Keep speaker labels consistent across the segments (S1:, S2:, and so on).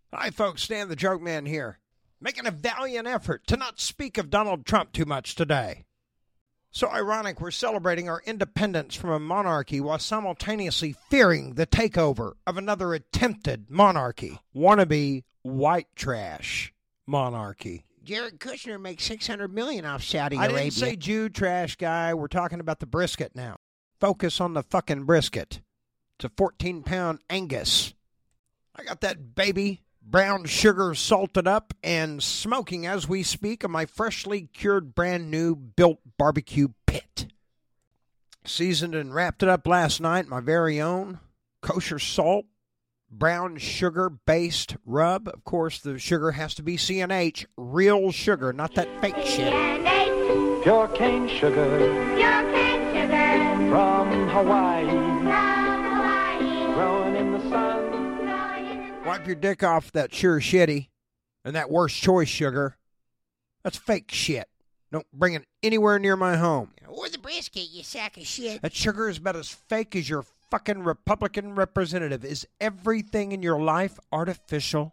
S1: Hi, folks. Stan the Joke Man here, making a valiant effort to not speak of Donald Trump too much today. So ironic, we're celebrating our independence from a monarchy while simultaneously fearing the takeover of another attempted monarchy. Wannabe white trash monarchy.
S2: Jared Kushner makes $600 million off Saudi
S1: I
S2: Arabia.
S1: didn't say Jew trash guy. We're talking about the brisket now. Focus on the fucking brisket. It's a 14-pound Angus. I got that baby brown sugar salted up and smoking as we speak on my freshly cured brand new built barbecue pit. Seasoned and wrapped it up last night, my very own kosher salt, brown sugar based rub. Of course, the sugar has to be C&H, real sugar, not that fake shit.
S3: C&H. Pure cane sugar. Pure cane sugar. From Hawaii. From Hawaii. Growing in the sun.
S1: Wipe your dick off that sure shitty and that worst choice sugar. That's fake shit. Don't bring it anywhere near my home.
S2: Or the brisket, you sack of shit.
S1: That sugar is about as fake as your fucking Republican representative. Is everything in your life artificial?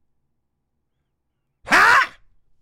S1: Ha!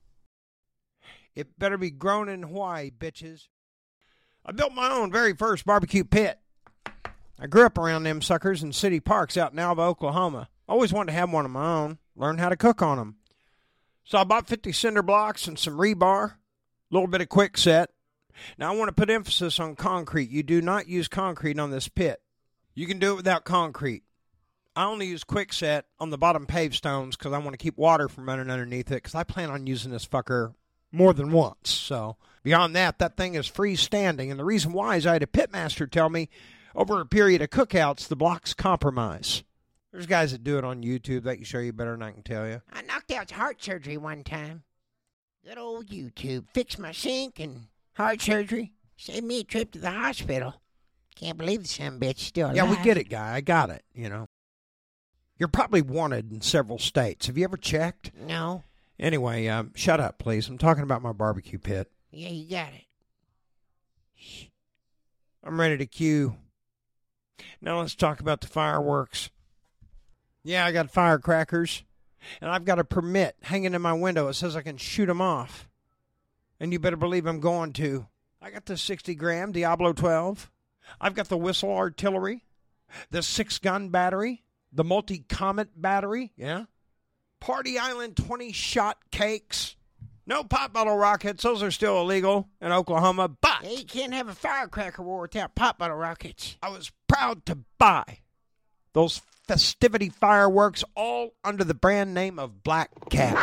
S1: It better be grown in Hawaii, bitches. I built my own very first barbecue pit. I grew up around them suckers in city parks out in Alva, Oklahoma. Always wanted to have one of my own, learn how to cook on them. So I bought 50 cinder blocks and some rebar, a little bit of quickset. Now I want to put emphasis on concrete. You do not use concrete on this pit. You can do it without concrete. I only use quickset on the bottom paved stones because I want to keep water from running underneath it because I plan on using this fucker more than once. So beyond that, that thing is freestanding. And the reason why is I had a pitmaster tell me over a period of cookouts, the blocks compromise. There's guys that do it on YouTube. They can show you better than I can tell you.
S2: I knocked out heart surgery one time. Good old YouTube. Fixed my sink and heart surgery. Saved me a trip to the hospital. Can't believe the son bitch still alive.
S1: Yeah, we get it, guy. I got it, you know. You're probably wanted in several states. Have you ever checked?
S2: No.
S1: Anyway, shut up, please. I'm talking about my barbecue pit.
S2: Yeah, you got it.
S1: Shh. I'm ready to cue. Now let's talk about the fireworks. Yeah, I got firecrackers, and I've got a permit hanging in my window. It says I can shoot them off, and you better believe I'm going to. I got the 60-gram Diablo 12. I've got the whistle artillery, the 6-gun battery, the multi-comet battery, yeah. Party Island 20-shot cakes. No pop bottle rockets. Those are still illegal in Oklahoma, but
S2: Yeah, you can't have a firecracker war without pop bottle rockets.
S1: I was proud to buy those festivity fireworks all under the brand name of Black Cat.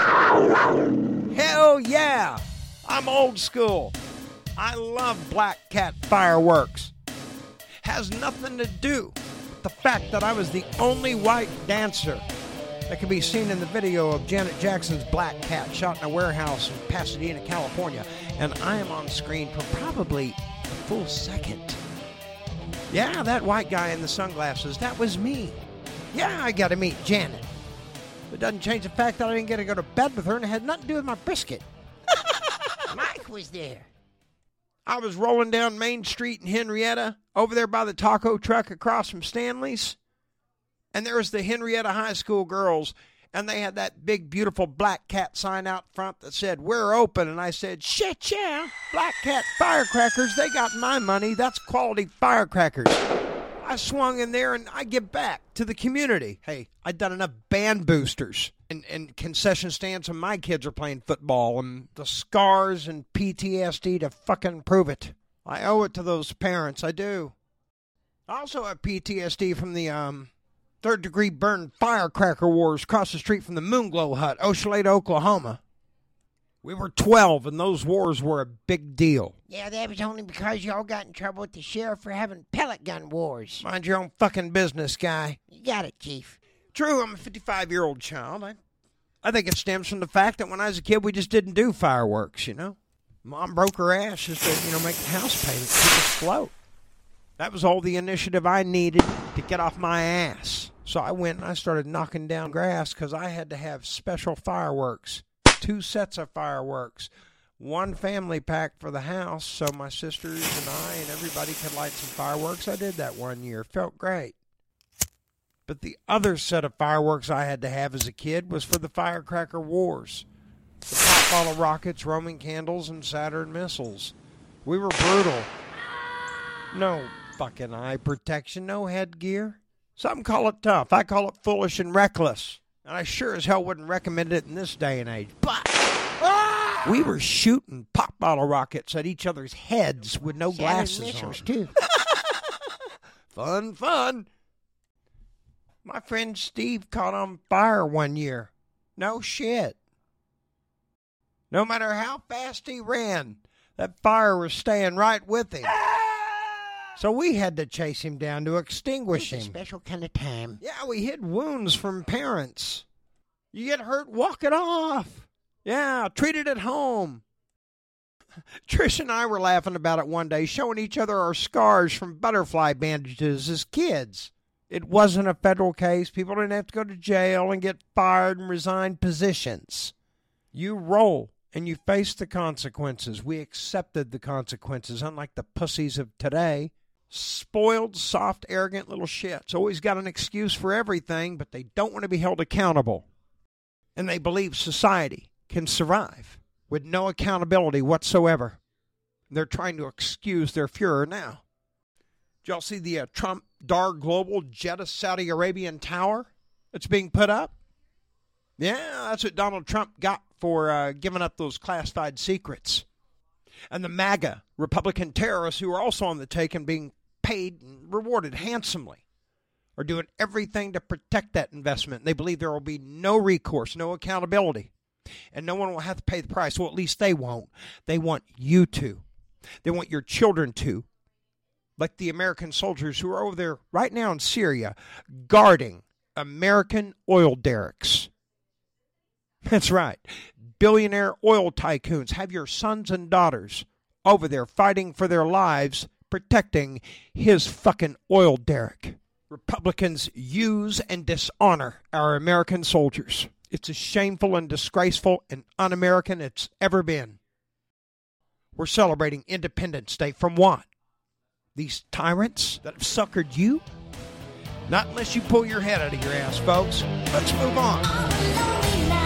S1: Hell yeah! I'm old school. I love Black Cat fireworks. Has nothing to do with the fact that I was the only white dancer that can be seen in the video of Janet Jackson's Black Cat shot in a warehouse in Pasadena, California. And I am on screen for probably a full second. Yeah, that white guy in the sunglasses, that was me. Yeah, I got to meet Janet. It doesn't change the fact that I didn't get to go to bed with her, and it had nothing to do with my brisket.
S2: Mike was there.
S1: I was rolling down Main Street in Henrietta, over there by the taco truck across from Stanley's. And there was the Henrietta High School girls, and they had that big, beautiful Black Cat sign out front that said, "We're open." And I said, "Shit, yeah, Black Cat firecrackers, they got my money. That's quality firecrackers." I swung in there, and I give back to the community. Hey, I'd done enough band boosters and concession stands when my kids are playing football, and the scars and PTSD to fucking prove it. I owe it to those parents, I do. I also have PTSD from the third-degree burn firecracker wars across the street from the Moonglow Hut, Oshaleta, Oklahoma. We were 12, and those wars were a big deal.
S2: Yeah, that was only because y'all got in trouble with the sheriff for having pellet gun wars.
S1: Mind your own fucking business, guy.
S2: You got it, Chief.
S1: True, I'm a 55-year-old child. I think it stems from the fact that when I was a kid, we just didn't do fireworks, you know? Mom broke her ass just to, make the house payment, keep us afloat. That was all the initiative I needed to get off my ass. So I went and I started knocking down grass because I had to have special fireworks. 2 sets of fireworks. 1 family pack for the house so my sisters and I and everybody could light some fireworks. I did that one year. Felt great. But the other set of fireworks I had to have as a kid was for the firecracker wars. The pop bottle rockets, Roman candles, and Saturn missiles. We were brutal. No fucking eye protection, no headgear. Some call it tough. I call it foolish and reckless. And I sure as hell wouldn't recommend it in this day and age. But we were shooting pop bottle rockets at each other's heads with no glasses
S2: missiles,
S1: on.
S2: too.
S1: Fun. My friend Steve caught on fire one year. No shit. No matter how fast he ran, that fire was staying right with him. So we had to chase him down to extinguish
S2: It's a
S1: him.
S2: special kind of time.
S1: Yeah, we hid wounds from parents. You get hurt, walk it off. Yeah, treat it at home. Trish and I were laughing about it one day, showing each other our scars from butterfly bandages as kids. It wasn't a federal case. People didn't have to go to jail and get fired and resign positions. You roll and you face the consequences. We accepted the consequences, unlike the pussies of today. Spoiled, soft, arrogant little shits. Always got an excuse for everything, but they don't want to be held accountable. And they believe society can survive with no accountability whatsoever. They're trying to excuse their furor now. Did y'all see the Trump Dar Global Jeddah Saudi Arabian tower that's being put up? Yeah, that's what Donald Trump got for giving up those classified secrets. And the MAGA Republican terrorists who are also on the take and being paid and rewarded handsomely are doing everything to protect that investment. They believe there will be no recourse, no accountability, and no one will have to pay the price. Well, at least they won't. They want you to. They want your children to. Like the American soldiers who are over there right now in Syria guarding American oil derricks. That's right. Billionaire oil tycoons have your sons and daughters over there fighting for their lives, protecting his fucking oil derrick. Republicans use and dishonor our American soldiers. It's as shameful and disgraceful and un-American it's ever been. We're celebrating Independence Day from what? These tyrants that have suckered you? Not unless you pull your head out of your ass, folks. Let's move on.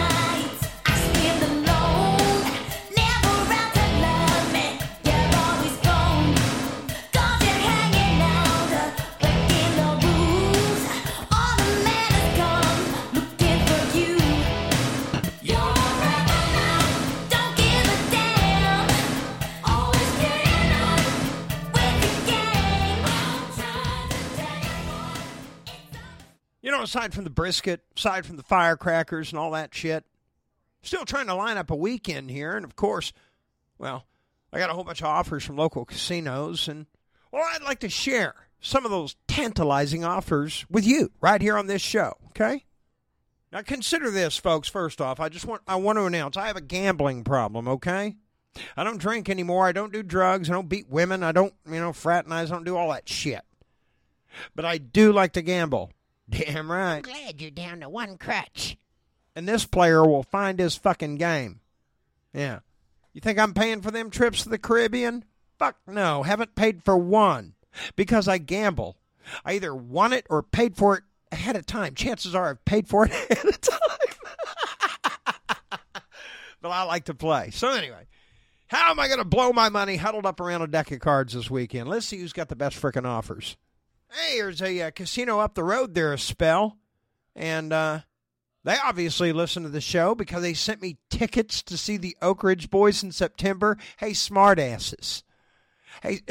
S1: You know, aside from the brisket, aside from the firecrackers and all that shit, still trying to line up a weekend here. And, of course, well, I got a whole bunch of offers from local casinos. And, well, I'd like to share some of those tantalizing offers with you right here on this show, okay? Now, consider this, folks, first off. I want to announce I have a gambling problem, okay? I don't drink anymore. I don't do drugs. I don't beat women. I don't, fraternize. I don't do all that shit. But I do like to gamble. Damn right.
S2: I'm glad you're down to one crutch.
S1: And this player will find his fucking game. Yeah. You think I'm paying for them trips to the Caribbean? Fuck no. Haven't paid for one. Because I gamble. I either won it or paid for it ahead of time. Chances are I've paid for it ahead of time. But I like to play. So anyway, how am I going to blow my money huddled up around a deck of cards this weekend? Let's see who's got the best frickin' offers. Hey, there's a casino up the road there a spell, and they obviously listen to the show because they sent me tickets to see the Oak Ridge Boys in September. Hey, smartasses. Hey,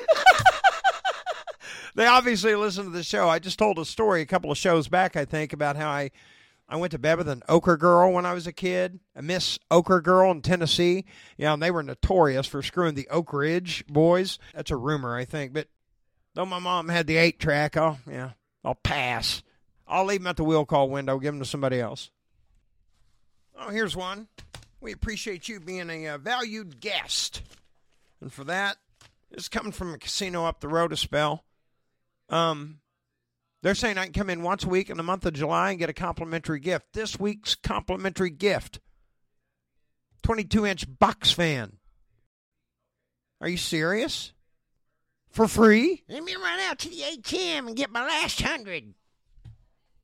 S1: they obviously listen to the show. I just told a story a couple of shows back, I think, about how I went to bed with an ochre girl when I was a kid, a Miss Ochre Girl in Tennessee. Yeah, and they were notorious for screwing the Oak Ridge Boys. That's a rumor, I think, but though my mom had the 8-track, I'll pass. I'll leave them at the wheel call window, give them to somebody else. Oh, here's one. We appreciate you being a valued guest. And for that, this is coming from a casino up the road a spell. They're saying I can come in once a week in the month of July and get a complimentary gift. This week's complimentary gift, 22-inch box fan. Are you serious? For free?
S2: Let me run out to the ATM and get my last 100.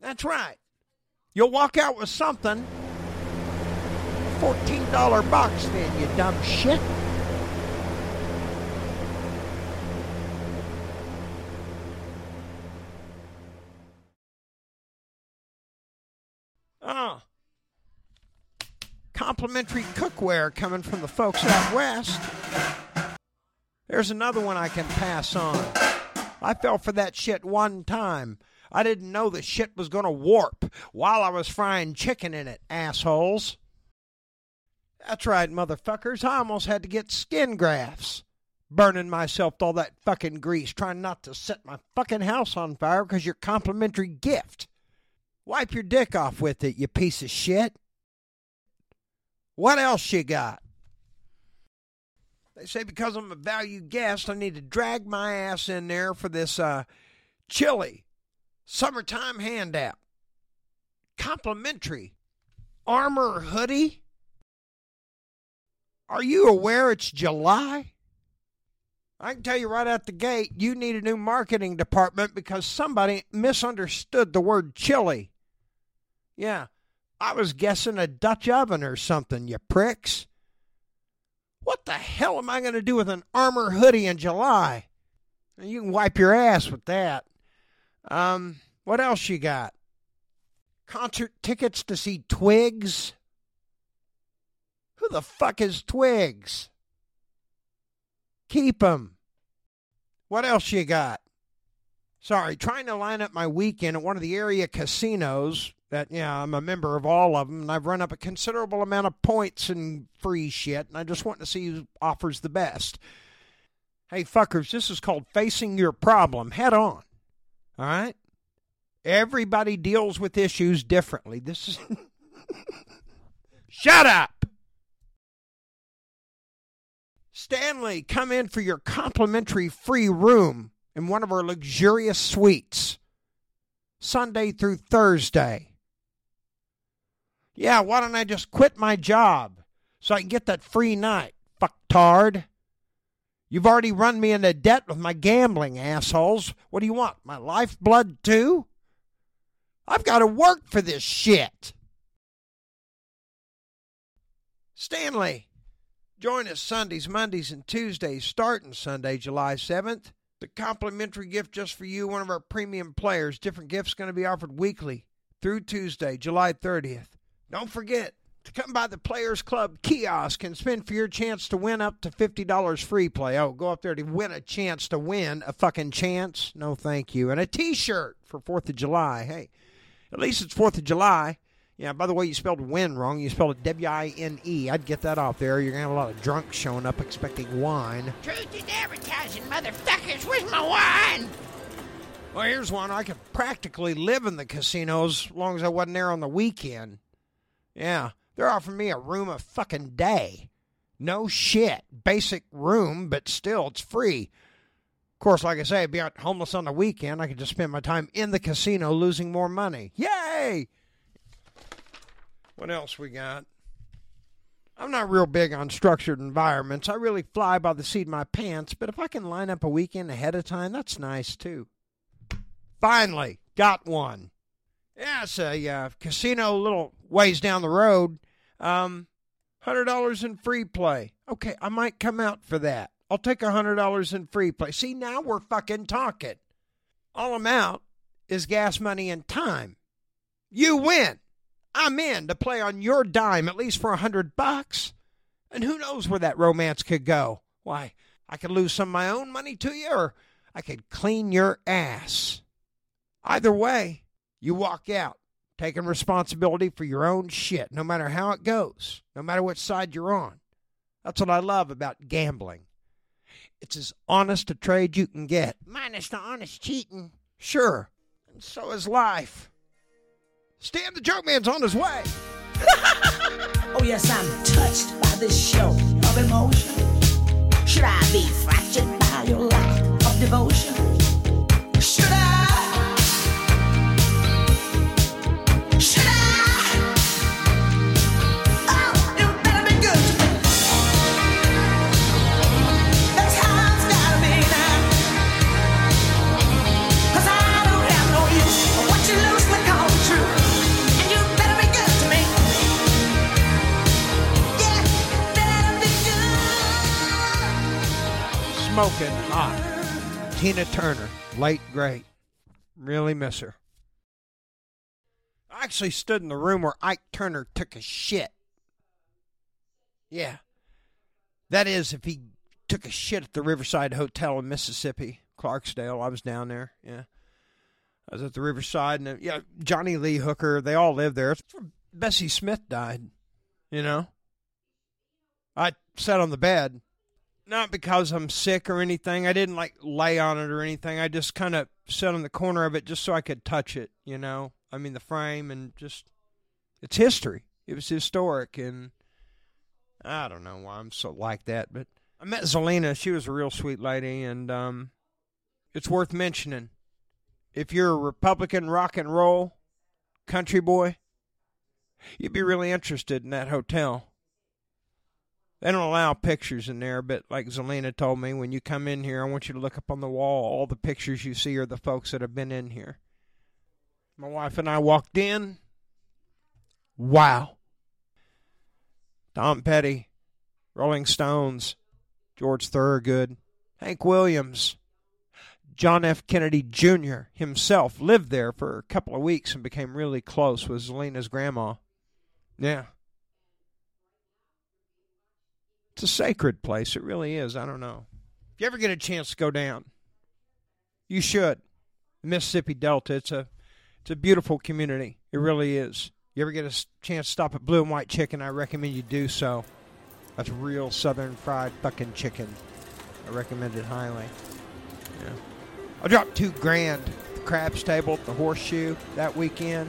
S1: That's right. You'll walk out with something. A $14 box then, you dumb shit. Oh. Complimentary cookware coming from the folks out west. There's another one I can pass on. I fell for that shit one time. I didn't know the shit was going to warp while I was frying chicken in it, assholes. That's right, motherfuckers. I almost had to get skin grafts. Burning myself with all that fucking grease, trying not to set my fucking house on fire because your complimentary gift. Wipe your dick off with it, you piece of shit. What else you got? They say because I'm a valued guest, I need to drag my ass in there for this chili summertime handout. Complimentary Armor hoodie? Are you aware it's July? I can tell you right out the gate, you need a new marketing department because somebody misunderstood the word chili. Yeah, I was guessing a Dutch oven or something, you pricks. What the hell am I going to do with an Armor hoodie in July? You can wipe your ass with that. What else you got? Concert tickets to see Twigs? Who the fuck is Twigs? Keep 'em. What else you got? Sorry, trying to line up my weekend at one of the area casinos. I'm a member of all of them, and I've run up a considerable amount of points and free shit, and I just want to see who offers the best. Hey, fuckers, this is called facing your problem head on. All right? Everybody deals with issues differently. This is... Shut up! Stanley, come in for your complimentary free room in one of our luxurious suites. Sunday through Thursday. Yeah, why don't I just quit my job so I can get that free night, fucktard? You've already run me into debt with my gambling, assholes. What do you want, my lifeblood too? I've got to work for this shit. Stanley, join us Sundays, Mondays, and Tuesdays, starting Sunday, July 7th. The complimentary gift just for you, one of our premium players. Different gifts going to be offered weekly through Tuesday, July 30th. Don't forget to come by the Players Club kiosk and spend for your chance to win up to $50 free play. Oh, go up there to win a chance to win a fucking chance? No, thank you. And a T-shirt for 4th of July. Hey, at least it's 4th of July. Yeah, by the way, you spelled win wrong. You spelled it W-I-N-E. I'd get that off there. You're going to have a lot of drunks showing up expecting wine.
S2: Truth in advertising, motherfuckers. Where's my wine?
S1: Well, here's one. I could practically live in the casinos as long as I wasn't there on the weekend. Yeah, they're offering me a room a fucking day. No shit. Basic room, but still, it's free. Of course, like I say, I'd be out homeless on the weekend. I could just spend my time in the casino losing more money. Yay! What else we got? I'm not real big on structured environments. I really fly by the seat of my pants, but if I can line up a weekend ahead of time, that's nice too. Finally, got one. Yeah, it's a casino a little ways down the road. $100 in free play. Okay, I might come out for that. I'll take $100 in free play. See, now we're fucking talking. All I'm out is gas money and time. You win. I'm in to play on your dime, at least for $100. And who knows where that romance could go? Why, I could lose some of my own money to you, or I could clean your ass. Either way, you walk out taking responsibility for your own shit, no matter how it goes, no matter what side you're on. That's what I love about gambling. It's as honest a trade you can get.
S2: Minus the honest cheating.
S1: Sure, and so is life. Stan the Joke Man's on his way.
S4: Oh yes, I'm touched by this show of emotion. Should I be fractured by your lack of devotion? Should I? Should I? Oh, you better be good to me. That's how it's gotta be now. 'Cause I don't have no use for what you loosely call
S1: smoking hot. Tina Turner, late great. Really miss her. I actually stood in the room where Ike Turner took a shit. Yeah. That is, if he took a shit at the Riverside Hotel in Mississippi, Clarksdale. I was down there, yeah. I was at the Riverside, and yeah, Johnny Lee Hooker, they all lived there. It's where Bessie Smith died, you know. I sat on the bed, not because I'm sick or anything. I didn't, like, lay on it or anything. I just kind of sat on the corner of it just so I could touch it, you know. I mean, the frame, and just, it's history. It was historic, and I don't know why I'm so like that, but I met Zelina. She was a real sweet lady, and it's worth mentioning. If you're a Republican rock and roll country boy, you'd be really interested in that hotel. They don't allow pictures in there, but like Zelina told me, when you come in here, I want you to look up on the wall. All the pictures you see are the folks that have been in here. My wife and I walked in. Wow. Tom Petty, Rolling Stones, George Thorogood, Hank Williams, John F. Kennedy Jr. himself lived there for a couple of weeks and became really close with Zelina's grandma. Yeah. It's a sacred place. It really is. I don't know. If you ever get a chance to go down, you should. The Mississippi Delta, it's a beautiful community. It really is. You ever get a chance to stop at Blue and White Chicken, I recommend you do so. That's real southern fried fucking chicken. I recommend it highly. Yeah. I dropped $2,000 at the craps table at the Horseshoe that weekend.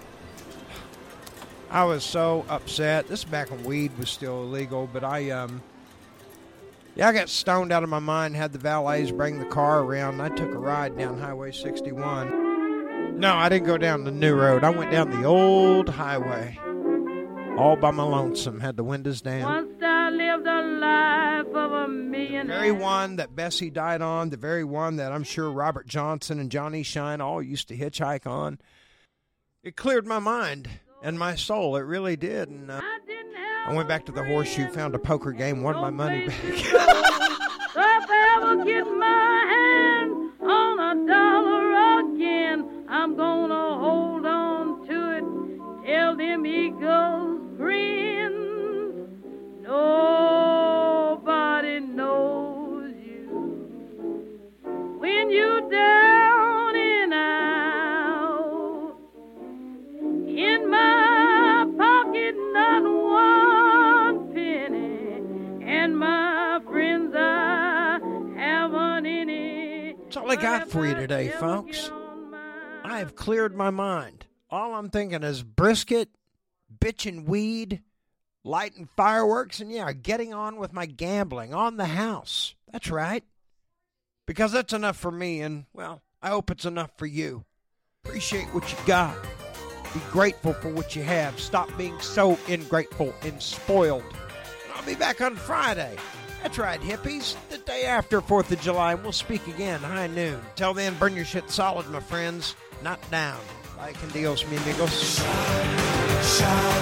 S1: I was so upset. This is back when weed was still illegal, but I got stoned out of my mind, had the valets bring the car around. I took a ride down Highway 61. No, I didn't go down the new road. I went down the old highway. All by my lonesome, had the windows down.
S5: Once I lived a life of a millionaire.
S1: The very one that Bessie died on, the very one that I'm sure Robert Johnson and Johnny Shine all used to hitchhike on. It cleared my mind and my soul. It really did. And I went back to the Horseshoe, found a poker game, won my money back.
S5: So if I ever get my hand on a dollar again, I'm gonna hold on to it. Tell them eagles grin. Nobody knows you when you're down and out. In my pocket, not one penny, and my friends, I haven't any.
S1: That's all I got for you today, folks. I have cleared my mind. All I'm thinking is brisket, bitchin' weed, lighting fireworks, and yeah, getting on with my gambling on the house. That's right. Because that's enough for me, and, well, I hope it's enough for you. Appreciate what you got. Be grateful for what you have. Stop being so ingrateful and spoiled. And I'll be back on Friday. That's right, hippies. The day after 4th of July, and we'll speak again, high noon. Till then, burn your shit solid, my friends. Not down. Bye, con Dios, mi amigos.
S6: Shine.